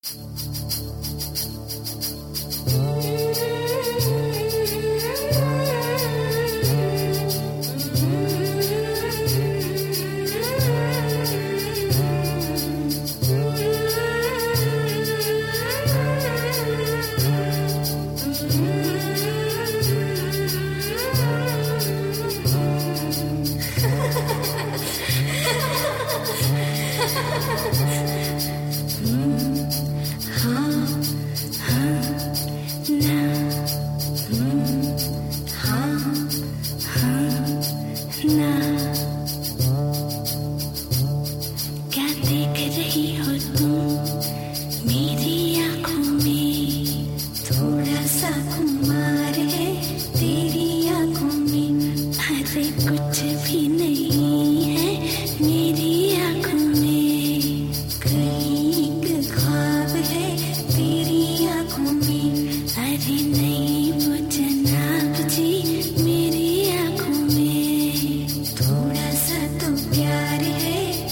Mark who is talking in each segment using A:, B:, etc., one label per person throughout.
A: क्या देख रही हो तुम मेरी आंखों में? थोड़ा सा खुमार है तेरी आंखों में। अरे कुछ भी नहीं है मेरी आंखों में। कहीं एक ख्वाब है तेरी आंखों में। अरे नहीं वो जनाब जी मेरी आंखों में। थोड़ा सा तो प्यार है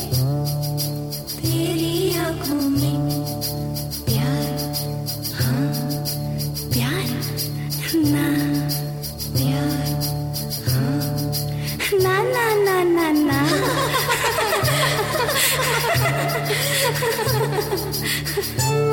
A: तेरी आंखों में। प्यार, हाँ प्यार, ना प्यार, हाँ ना ना ना ना ना।